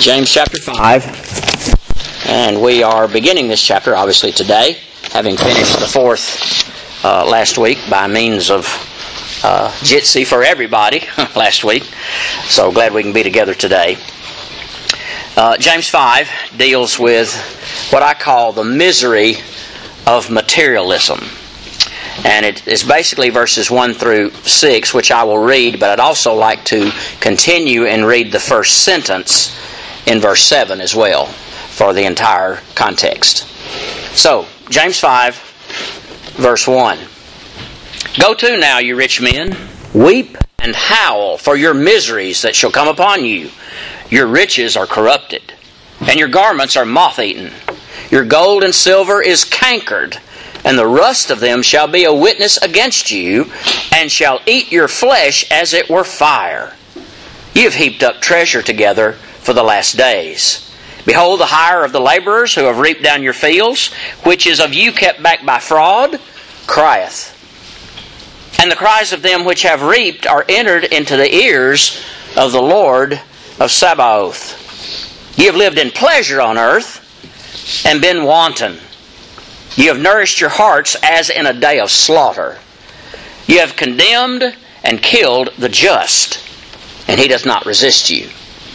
James chapter 5, and we are beginning this chapter obviously today, having finished the fourth last week by means of Jitsi for everybody last week. So glad we can be together today. James 5 deals with what I call the misery of materialism. And it is basically verses 1 through 6, which I will read, but I'd also like to continue and read the first sentence in verse 7 as well for the entire context. So, James 5, verse 1. Go to now, you rich men, weep and howl for your miseries that shall come upon you. Your riches are corrupted, and your garments are moth-eaten. Your gold and silver is cankered, and the rust of them shall be a witness against you, and shall eat your flesh as it were fire. You have heaped up treasure together for the last days. Behold, the hire of the laborers who have reaped down your fields, which is of you kept back by fraud, crieth. And the cries of them which have reaped are entered into the ears of the Lord of Sabaoth. You have lived in pleasure on earth, and been wanton. You have nourished your hearts as in a day of slaughter. You have condemned and killed the just, and he does not resist you.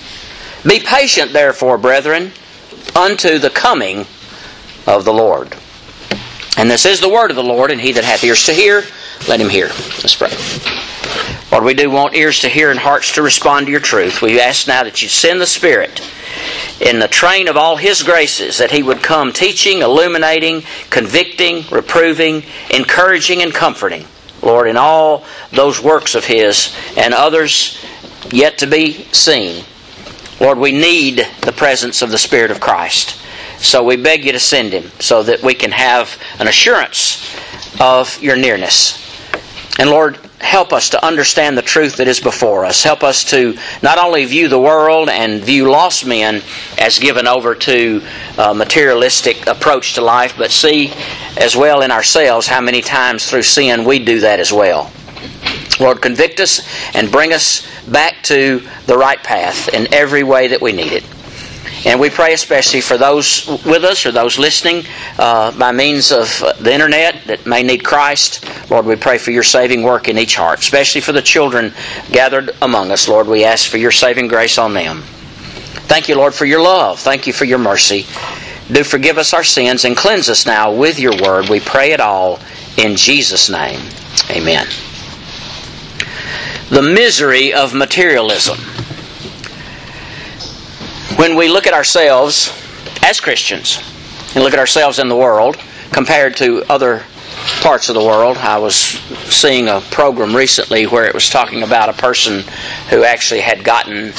Be patient, therefore, brethren, unto the coming of the Lord. And this is the word of the Lord, and he that hath ears to hear, let him hear. Let's pray. Lord, we do want ears to hear and hearts to respond to your truth. We ask now that you send the Spirit in the train of all His graces, that He would come teaching, illuminating, convicting, reproving, encouraging, and comforting. Lord, in all those works of His and others yet to be seen. Lord, we need the presence of the Spirit of Christ. So we beg you to send Him so that we can have an assurance of your nearness. And Lord, help us to understand the truth that is before us. Help us to not only view the world and view lost men as given over to a materialistic approach to life, but see as well in ourselves how many times through sin we do that as well. Lord, convict us and bring us back to the right path in every way that we need it. And we pray especially for those with us or those listening by means of the internet that may need Christ. Lord, we pray for your saving work in each heart, especially for the children gathered among us. Lord, we ask for your saving grace on them. Thank you, Lord, for your love. Thank you for your mercy. Do forgive us our sins and cleanse us now with your word. We pray it all in Jesus' name. Amen. The misery of materialism. When we look at ourselves as Christians and look at ourselves in the world compared to other parts of the world, I was seeing a program recently where it was talking about a person who actually had gotten,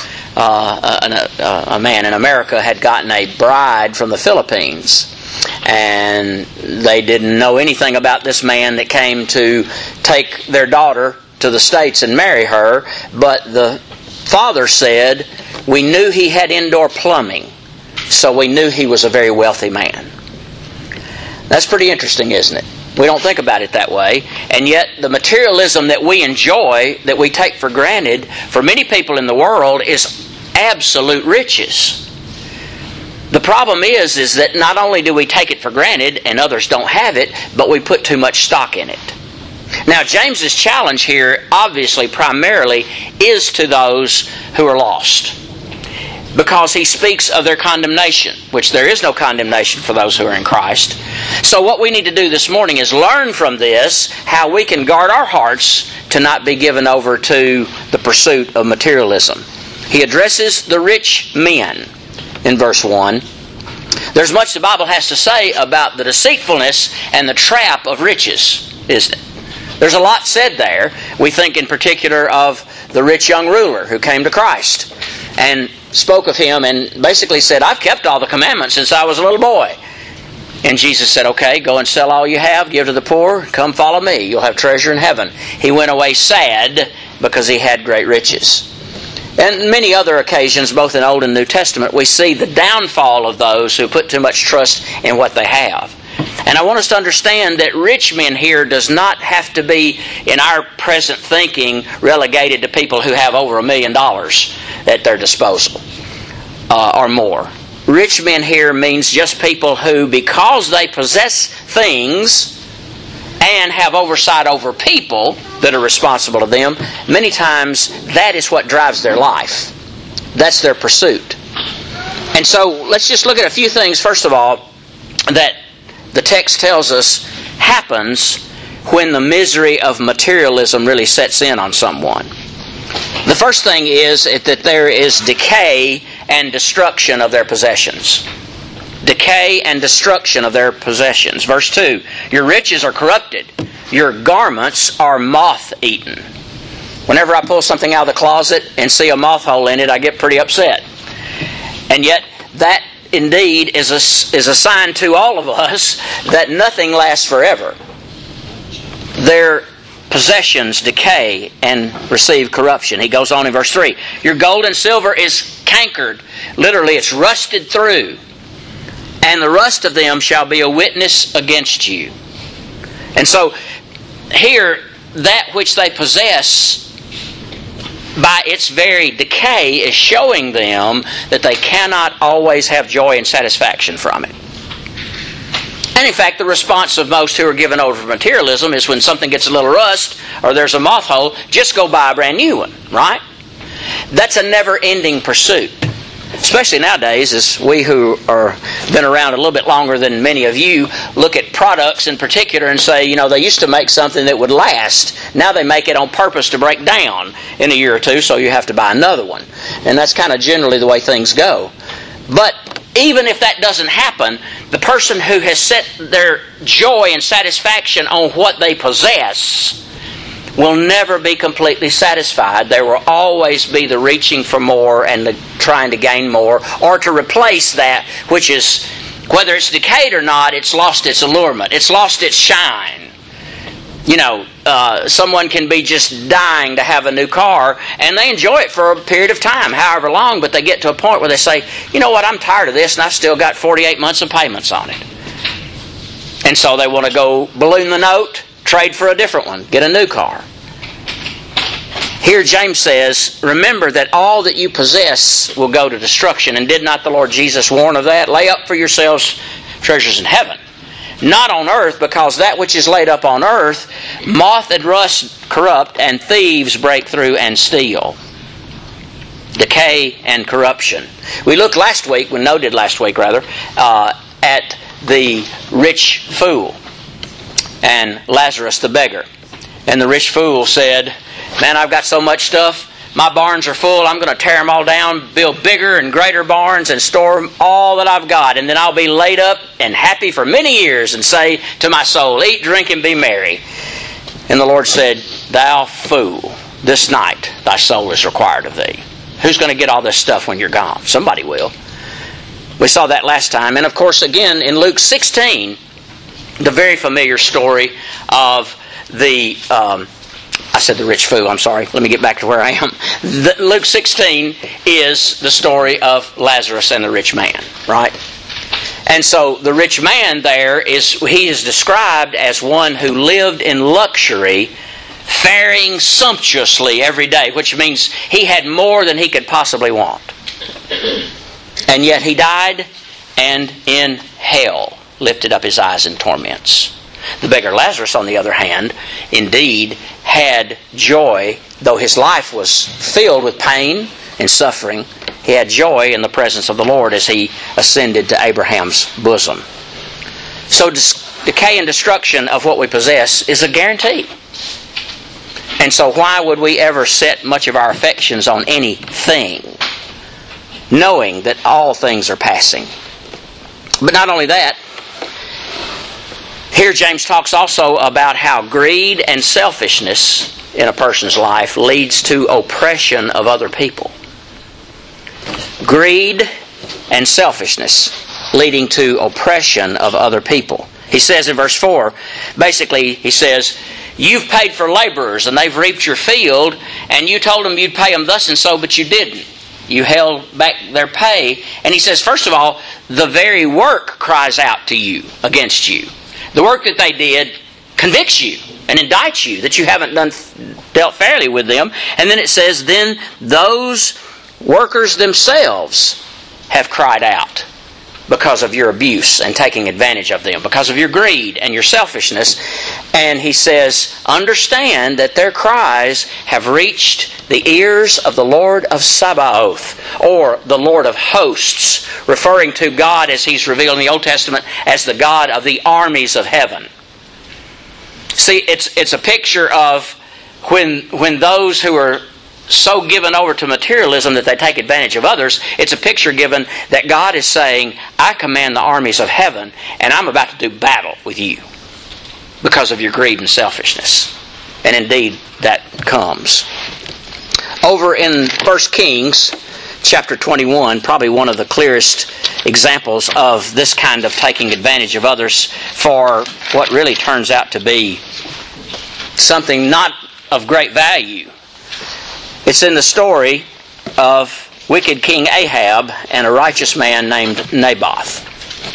a man in America had gotten a bride from the Philippines. And they didn't know anything about this man that came to take their daughter to the States and marry her, but the father said, we knew he had indoor plumbing, so we knew he was a very wealthy man. That's pretty interesting, isn't it? We don't think about it that way, and yet the materialism that we enjoy, that we take for granted, for many people in the world is absolute riches. The problem is that not only do we take it for granted and others don't have it, but we put too much stock in it. Now, James's challenge here, obviously, primarily, is to those who are lost. Because he speaks of their condemnation, which there is no condemnation for those who are in Christ. So what we need to do this morning is learn from this how we can guard our hearts to not be given over to the pursuit of materialism. He addresses the rich men in verse 1. There's much the Bible has to say about the deceitfulness and the trap of riches, isn't it? There's a lot said there. We think in particular of the rich young ruler who came to Christ and spoke of him and basically said, I've kept all the commandments since I was a little boy. And Jesus said, okay, go and sell all you have, give to the poor, come follow me. You'll have treasure in heaven. He went away sad because he had great riches. And many other occasions, both in Old and New Testament, we see the downfall of those who put too much trust in what they have. And I want us to understand that rich men here does not have to be, in our present thinking, relegated to people who have over $1 million at their disposal. or more. Rich men here means just people who, because they possess things and have oversight over people that are responsible to them, many times that is what drives their life. That's their pursuit. And so let's just look at a few things, first of all, that the text tells us happens when the misery of materialism really sets in on someone. The first thing is that there is decay and destruction of their possessions. Decay and destruction of their possessions. Verse 2, your riches are corrupted. Your garments are moth-eaten. Whenever I pull something out of the closet and see a moth hole in it, I get pretty upset. And yet, that indeed is a sign to all of us that nothing lasts forever. Their possessions decay and receive corruption. He goes on in verse 3. Your gold and silver is cankered. Literally, it's rusted through. And the rust of them shall be a witness against you. And so, here, that which they possess, by its very decay, is showing them that they cannot always have joy and satisfaction from it. And in fact, the response of most who are given over to materialism is when something gets a little rust or there's a moth hole, just go buy a brand new one, right? That's a never-ending pursuit. Especially nowadays, as we who are been around a little bit longer than many of you look at products in particular and say, you know, they used to make something that would last. Now they make it on purpose to break down in a year or two, so you have to buy another one. And that's kind of generally the way things go. But even if that doesn't happen, the person who has set their joy and satisfaction on what they possess will never be completely satisfied. There will always be the reaching for more and the trying to gain more, or to replace that which is, whether it's decayed or not, it's lost its allurement. It's lost its shine. You know, someone can be just dying to have a new car, and they enjoy it for a period of time, however long, but they get to a point where they say, you know what, I'm tired of this, and I've still got 48 months of payments on it. And so they want to go balloon the note, trade for a different one, get a new car. Here James says, remember that all that you possess will go to destruction. And did not the Lord Jesus warn of that? Lay up for yourselves treasures in heaven. Not on earth, because that which is laid up on earth, moth and rust corrupt, and thieves break through and steal. Decay and corruption. We noted last week, at the rich fool and Lazarus the beggar. And the rich fool said, man, I've got so much stuff. My barns are full. I'm going to tear them all down, build bigger and greater barns, and store all that I've got. And then I'll be laid up and happy for many years and say to my soul, eat, drink, and be merry. And the Lord said, thou fool, this night thy soul is required of thee. Who's going to get all this stuff when you're gone? Somebody will. We saw that last time. And of course, again, in Luke 16, the very familiar story of the... I said the rich fool, I'm sorry. Let me get back to where I am. Luke 16 is the story of Lazarus and the rich man, right? And so the rich man there he is described as one who lived in luxury, faring sumptuously every day, which means he had more than he could possibly want. And yet he died, and in hell lifted up his eyes in torments. The beggar Lazarus, on the other hand, indeed had joy, though his life was filled with pain and suffering. He had joy in the presence of the Lord as he ascended to Abraham's bosom. So decay and destruction of what we possess is a guarantee. And so why would we ever set much of our affections on anything, knowing that all things are passing? But not only that, here James talks also about how greed and selfishness in a person's life leads to oppression of other people. Greed and selfishness leading to oppression of other people. He says in verse 4, basically he says, you've paid for laborers and they've reaped your field, and you told them you'd pay them thus and so, but you didn't. You held back their pay. And he says, first of all, the very work cries out to you, against you. The work that they did convicts you and indicts you that you haven't dealt fairly with them. And then it says, then those workers themselves have cried out because of your abuse and taking advantage of them, because of your greed and your selfishness. And he says, understand that their cries have reached the ears of the Lord of Sabaoth, or the Lord of hosts, referring to God as He's revealed in the Old Testament as the God of the armies of heaven. See, it's a picture of when those who are so given over to materialism that they take advantage of others, it's a picture given that God is saying, I command the armies of heaven, and I'm about to do battle with you because of your greed and selfishness. And indeed, that comes. Over in 1 Kings chapter 21, probably one of the clearest examples of this kind of taking advantage of others for what really turns out to be something not of great value. It's in the story of wicked King Ahab and a righteous man named Naboth.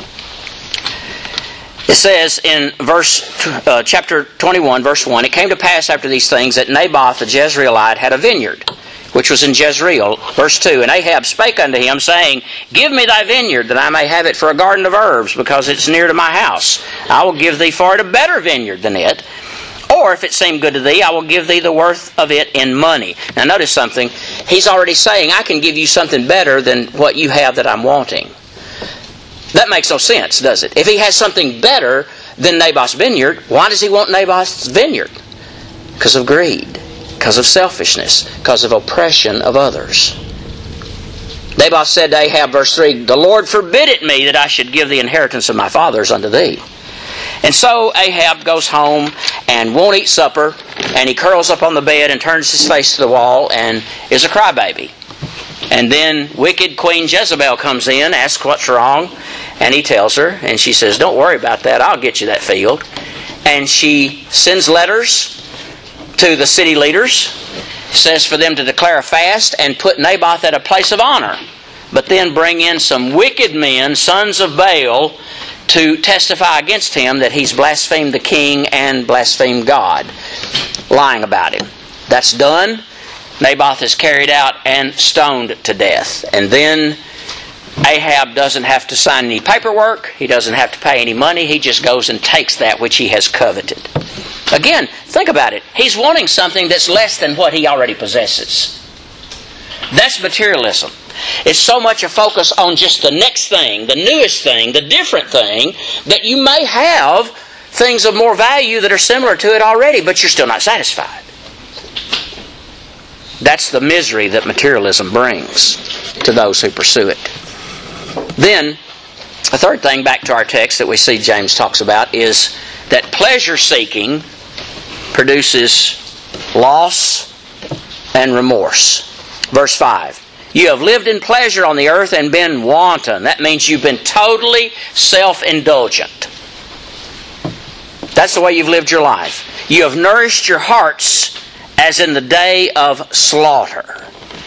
It says in chapter 21, verse 1, it came to pass after these things that Naboth the Jezreelite had a vineyard, which was in Jezreel. Verse 2, and Ahab spake unto him, saying, give me thy vineyard, that I may have it for a garden of herbs, because it's near to my house. I will give thee for it a better vineyard than it. Or if it seem good to thee, I will give thee the worth of it in money. Now notice something. He's already saying, I can give you something better than what you have that I'm wanting. That makes no sense, does it? If he has something better than Naboth's vineyard, why does he want Naboth's vineyard? Because of greed, because of selfishness, because of oppression of others. Naboth said to Ahab, verse 3, the Lord forbid it me that I should give the inheritance of my fathers unto thee. And so Ahab goes home and won't eat supper, and he curls up on the bed and turns his face to the wall and is a crybaby. And then wicked Queen Jezebel comes in, asks what's wrong, and he tells her, and she says, don't worry about that, I'll get you that field. And she sends letters to the city leaders, says for them to declare a fast and put Naboth at a place of honor, but then bring in some wicked men, sons of Baal, to testify against him that he's blasphemed the king and blasphemed God, lying about him. That's done. Naboth is carried out and stoned to death. And then Ahab doesn't have to sign any paperwork. He doesn't have to pay any money. He just goes and takes that which he has coveted. Again, think about it. He's wanting something that's less than what he already possesses. That's materialism. It's so much a focus on just the next thing, the newest thing, the different thing, that you may have things of more value that are similar to it already, but you're still not satisfied. That's the misery that materialism brings to those who pursue it. Then, a third thing back to our text that we see James talks about is that pleasure seeking produces loss and remorse. Verse 5. You have lived in pleasure on the earth and been wanton. That means you've been totally self-indulgent. That's the way you've lived your life. You have nourished your hearts as in the day of slaughter.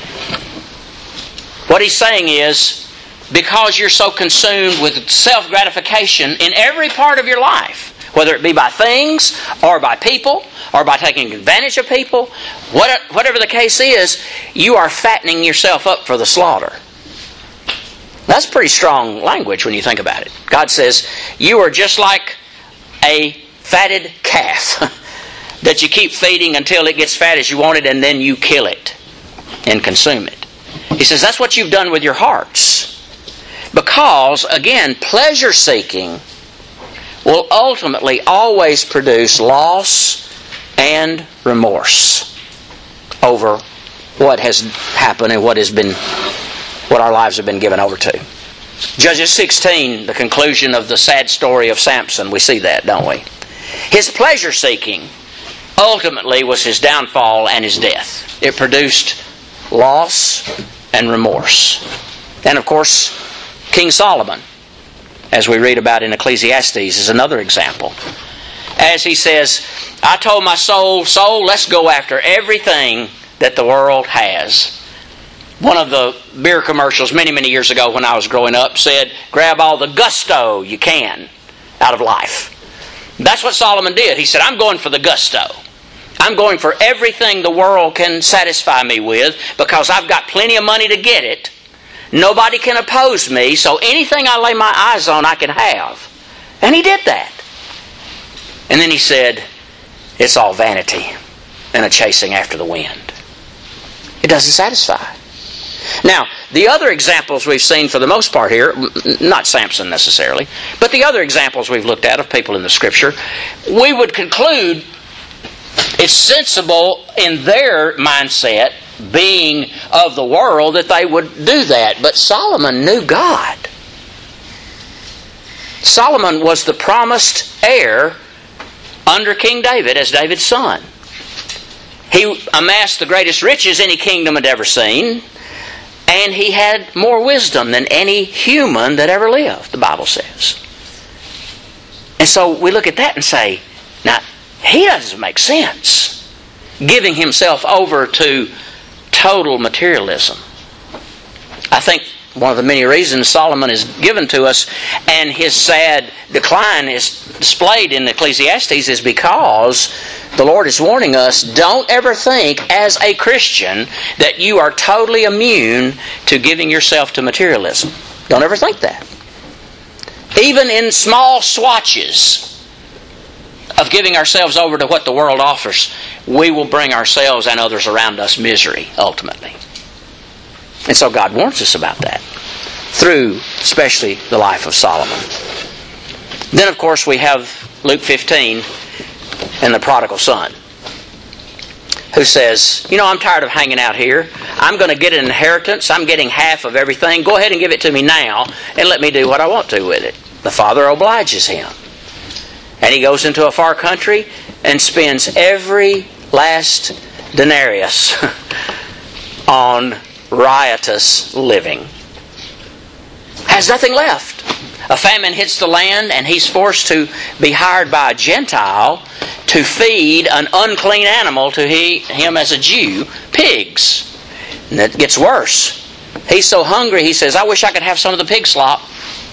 What he's saying is, because you're so consumed with self-gratification in every part of your life, whether it be by things or by people or by taking advantage of people, whatever the case is, you are fattening yourself up for the slaughter. That's pretty strong language when you think about it. God says, you are just like a fatted calf that you keep feeding until it gets fat as you want it, and then you kill it and consume it. He says, that's what you've done with your hearts. Because, again, pleasure seeking will ultimately always produce loss and remorse over what has happened and what our lives have been given over to. Judges 16, the conclusion of the sad story of Samson, we see that, don't we? His pleasure seeking ultimately was his downfall and his death. It produced loss and remorse. And of course, King Solomon, as we read about in Ecclesiastes, is another example. As he says, I told my soul, let's go after everything that the world has. One of the beer commercials many, many years ago when I was growing up said, grab all the gusto you can out of life. That's what Solomon did. He said, I'm going for the gusto. I'm going for everything the world can satisfy me with because I've got plenty of money to get it. Nobody can oppose me, so anything I lay my eyes on I can have. And he did that. And then he said, it's all vanity and a chasing after the wind. It doesn't satisfy. Now, the other examples we've seen for the most part here, not Samson necessarily, but the other examples we've looked at of people in the Scripture, we would conclude it's sensible in their mindset, being of the world, that they would do that. But Solomon knew God. Solomon was the promised heir under King David as David's son. He amassed the greatest riches any kingdom had ever seen, and he had more wisdom than any human that ever lived, the Bible says. And so we look at that and say, now, he doesn't make sense, giving himself over to total materialism. I think one of the many reasons Solomon is given to us and his sad decline is displayed in Ecclesiastes is because the Lord is warning us, don't ever think as a Christian that you are totally immune to giving yourself to materialism. Don't ever think that. Even in small swatches of giving ourselves over to what the world offers, we will bring ourselves and others around us misery, ultimately. And so God warns us about that, through especially the life of Solomon. Then, of course, we have Luke 15 and the prodigal son, who says, I'm tired of hanging out here. I'm going to get an inheritance. I'm getting half of everything. Go ahead and give it to me now, and let me do what I want to with it. The father obliges him. And he goes into a far country and spends every last denarius on riotous living. Has nothing left. A famine hits the land and he's forced to be hired by a Gentile to feed an unclean animal to him as a Jew, pigs. And it gets worse. He's so hungry he says, I wish I could have some of the pig slop.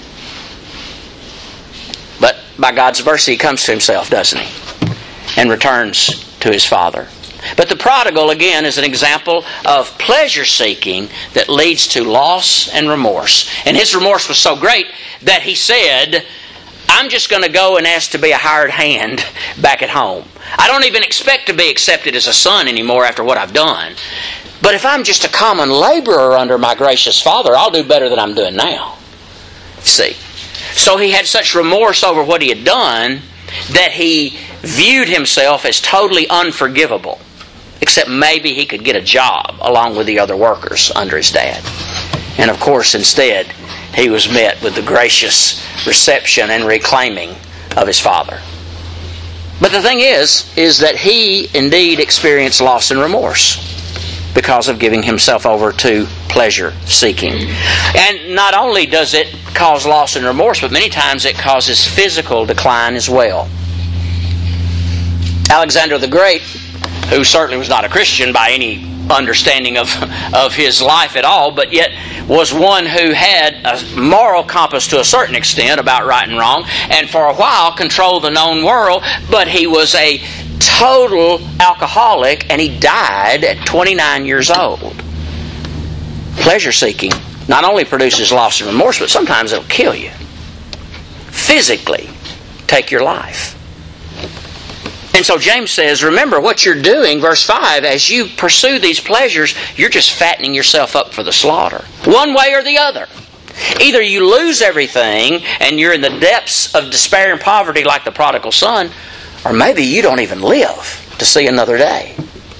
But by God's mercy he comes to himself, doesn't he? And returns to his father. But the prodigal, again, is an example of pleasure seeking that leads to loss and remorse. And his remorse was so great that he said, I'm just going to go and ask to be a hired hand back at home. I don't even expect to be accepted as a son anymore after what I've done. But if I'm just a common laborer under my gracious father, I'll do better than I'm doing now. See? So he had such remorse over what he had done that he viewed himself as totally unforgivable. Except maybe he could get a job along with the other workers under his dad. And of course, instead, he was met with the gracious reception and reclaiming of his father. But the thing is that he indeed experienced loss and remorse because of giving himself over to pleasure seeking. And not only does it cause loss and remorse, but many times it causes physical decline as well. Alexander the Great, who certainly was not a Christian by any understanding of his life at all, but yet was one who had a moral compass to a certain extent about right and wrong, and for a while controlled the known world, but he was a total alcoholic, and he died at 29 years old. Pleasure seeking not only produces loss and remorse, but sometimes it'll kill you. Physically take your life. And so James says, remember what you're doing, verse 5, as you pursue these pleasures, you're just fattening yourself up for the slaughter. One way or the other. Either you lose everything and you're in the depths of despair and poverty like the prodigal son, or maybe you don't even live to see another day.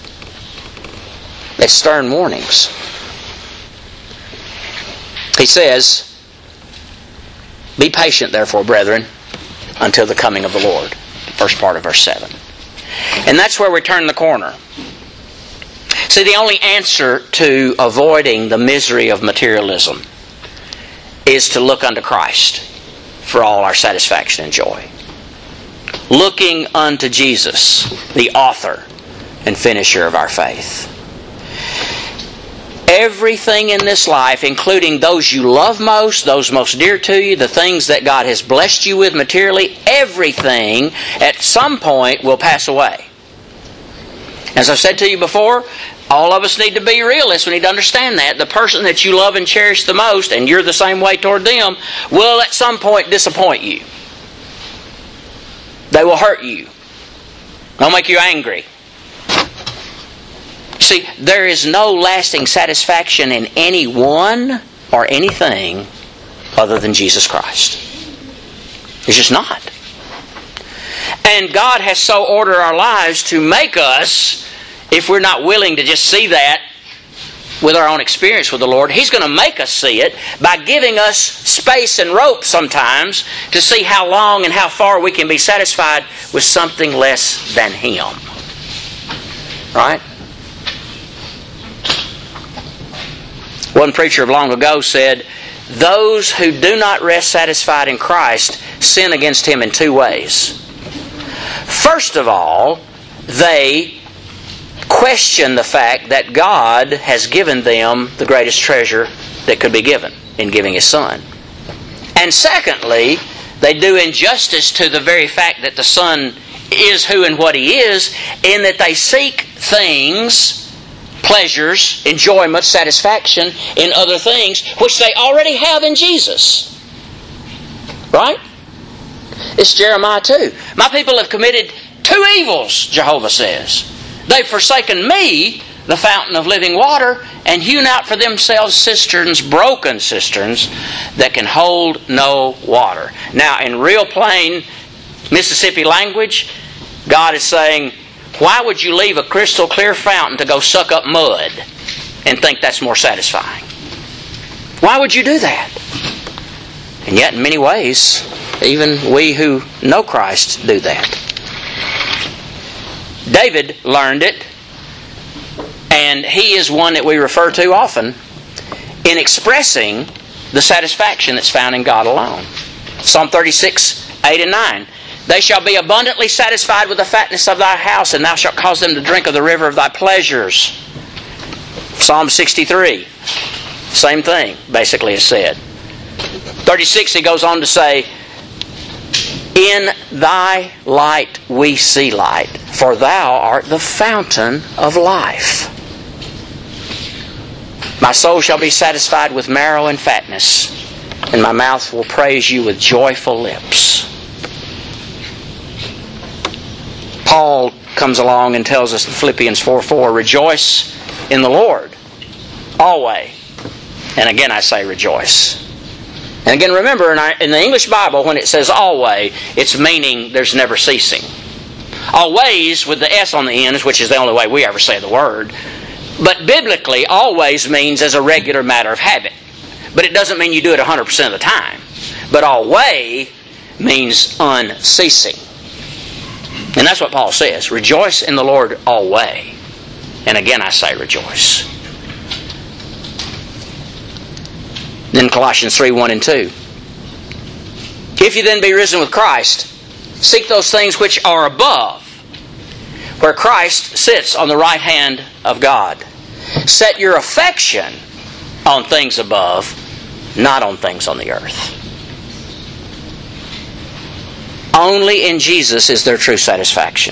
It's stern warnings. He says, be patient, therefore, brethren, until the coming of the Lord. First part of verse 7. And that's where we turn the corner. See, the only answer to avoiding the misery of materialism is to look unto Christ for all our satisfaction and joy. Looking unto Jesus, the author and finisher of our faith. Everything in this life, including those you love most, those most dear to you, the things that God has blessed you with materially, everything at some point will pass away. As I've said to you before, All of us need to be realists. We need to understand that. The person that you love and cherish the most, and you're the same way toward them, will at some point disappoint you. They will hurt you. They'll make you angry. See, there is no lasting satisfaction in anyone or anything other than Jesus Christ. It's just not. And God has so ordered our lives to make us, if we're not willing to just see that with our own experience with the Lord, He's going to make us see it by giving us space and rope sometimes to see how long and how far we can be satisfied with something less than Him. Right? One preacher of long ago said, those who do not rest satisfied in Christ sin against Him in two ways. First of all, they question the fact that God has given them the greatest treasure that could be given in giving His Son. And secondly, they do injustice to the very fact that the Son is who and what He is, in that they seek things, pleasures, enjoyment, satisfaction in other things which they already have in Jesus. Right? It's Jeremiah 2. My people have committed two evils, Jehovah says. They've forsaken me, the fountain of living water, and hewn out for themselves cisterns, broken cisterns, that can hold no water. Now, in real plain Mississippi language, God is saying, why would you leave a crystal clear fountain to go suck up mud and think that's more satisfying? Why would you do that? And yet, in many ways, even we who know Christ do that. David learned it, and he is one that we refer to often in expressing the satisfaction that's found in God alone. Psalm 36, 8 and 9. They shall be abundantly satisfied with the fatness of thy house, and thou shalt cause them to drink of the river of thy pleasures. Psalm 63. Same thing, basically, is said. 36, he goes on to say, in thy light we see light, for thou art the fountain of life. My soul shall be satisfied with marrow and fatness, and my mouth will praise you with joyful lips. Paul comes along and tells us in Philippians 4:4, rejoice in the Lord always. And again I say rejoice. And again, remember, in the English Bible, when it says always, it's meaning there's never ceasing. Always, with the S on the end, which is the only way we ever say the word. But biblically, always means as a regular matter of habit. But it doesn't mean you do it 100% of the time. But always means unceasing. And that's what Paul says. Rejoice in the Lord always. And again, I say rejoice. Then Colossians 3, 1 and 2. If you then be risen with Christ, seek those things which are above, where Christ sits on the right hand of God. Set your affection on things above, not on things on the earth. Only in Jesus is there true satisfaction.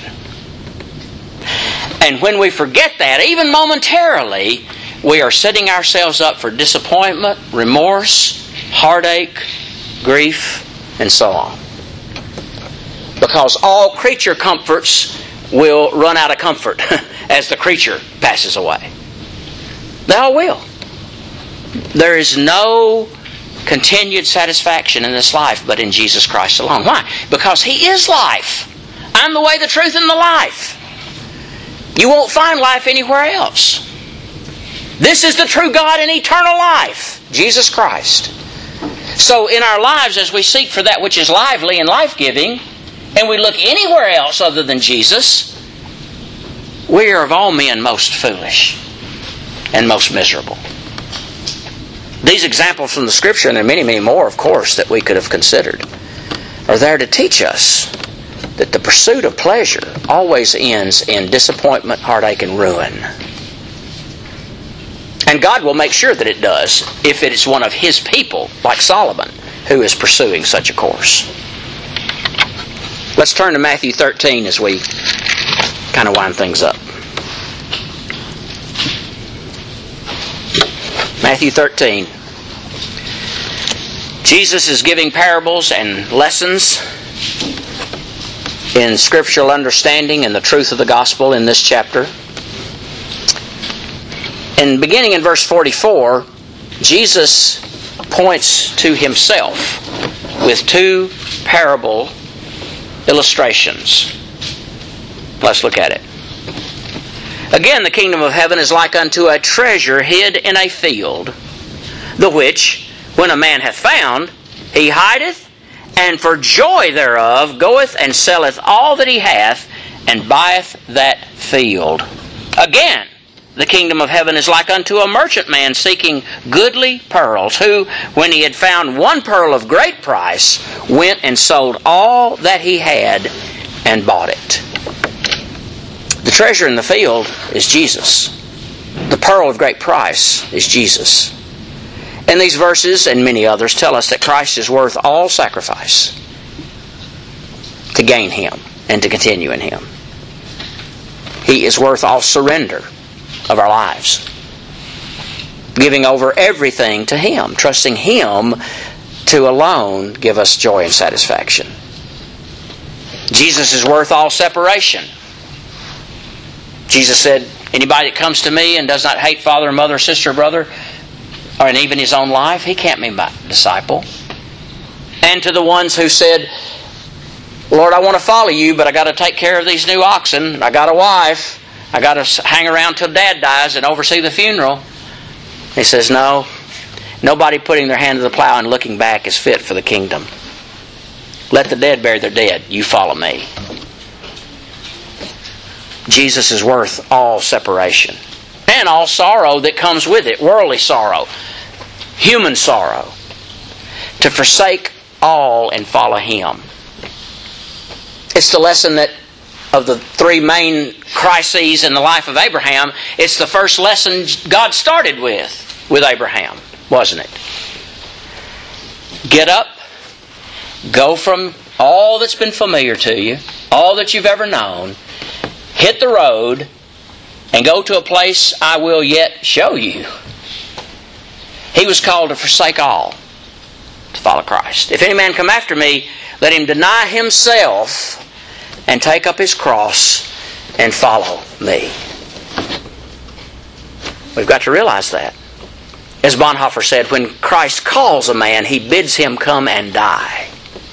And when we forget that, even momentarily, we are setting ourselves up for disappointment, remorse, heartache, grief, and so on. Because all creature comforts will run out of comfort as the creature passes away. They all will. There is no continued satisfaction in this life but in Jesus Christ alone. Why? Because He is life. I'm the way, the truth, and the life. You won't find life anywhere else. This is the true God and eternal life, Jesus Christ. So in our lives, as we seek for that which is lively and life-giving, and we look anywhere else other than Jesus, we are of all men most foolish and most miserable. These examples from the Scripture, and there are many, many more, of course, that we could have considered, are there to teach us that the pursuit of pleasure always ends in disappointment, heartache, and ruin. And God will make sure that it does if it is one of His people, like Solomon, who is pursuing such a course. Let's turn to Matthew 13 as we kind of wind things up. Matthew 13. Jesus is giving parables and lessons in scriptural understanding and the truth of the gospel in this chapter. And beginning in verse 44, Jesus points to himself with two parable illustrations. Let's look at it. Again, the kingdom of heaven is like unto a treasure hid in a field, the which, when a man hath found, he hideth, and for joy thereof goeth and selleth all that he hath, and buyeth that field. Again, the kingdom of heaven is like unto a merchant man seeking goodly pearls, who, when he had found one pearl of great price, went and sold all that he had and bought it. The treasure in the field is Jesus. The pearl of great price is Jesus. And these verses and many others tell us that Christ is worth all sacrifice to gain Him and to continue in Him. He is worth all surrender of our lives, giving over everything to Him, trusting Him to alone give us joy and satisfaction. Jesus is worth all separation. Jesus said, anybody that comes to me and does not hate father, mother, sister, brother, or even his own life, he can't be my disciple. And to the ones who said, Lord, I want to follow you, but I got to take care of these new oxen. I got a wife. I got to hang around till Dad dies and oversee the funeral. He says, no. Nobody putting their hand to the plow and looking back is fit for the kingdom. Let the dead bury their dead. You follow me. Jesus is worth all separation and all sorrow that comes with it. Worldly sorrow, human sorrow. To forsake all and follow Him. It's the lesson that of the three main crises in the life of Abraham, it's the first lesson God started with Abraham, wasn't it? Get up, go from all that's been familiar to you, all that you've ever known, hit the road, and go to a place I will yet show you. He was called to forsake all, to follow Christ. If any man come after me, let him deny himself and take up his cross and follow me. We've got to realize that. As Bonhoeffer said, when Christ calls a man, He bids him come and die.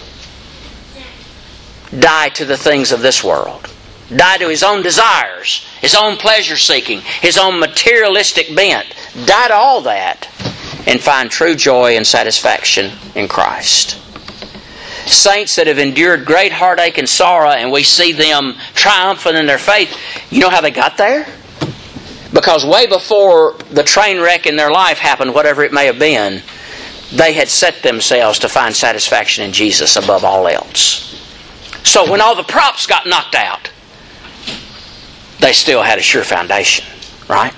Die to the things of this world. Die to his own desires, his own pleasure seeking, his own materialistic bent. Die to all that and find true joy and satisfaction in Christ. Saints that have endured great heartache and sorrow, and we see them triumphant in their faith, you know how they got there? Because way before the train wreck in their life happened, whatever it may have been, they had set themselves to find satisfaction in Jesus above all else. So when all the props got knocked out, they still had a sure foundation, right?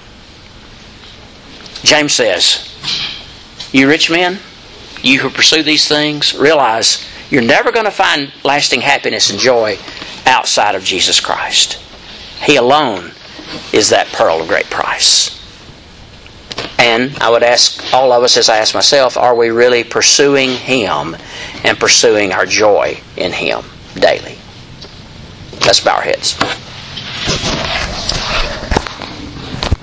James says, you rich men, you who pursue these things, realize you're never going to find lasting happiness and joy outside of Jesus Christ. He alone is that pearl of great price. And I would ask all of us, as I ask myself, are we really pursuing Him and pursuing our joy in Him daily? Let's bow our heads.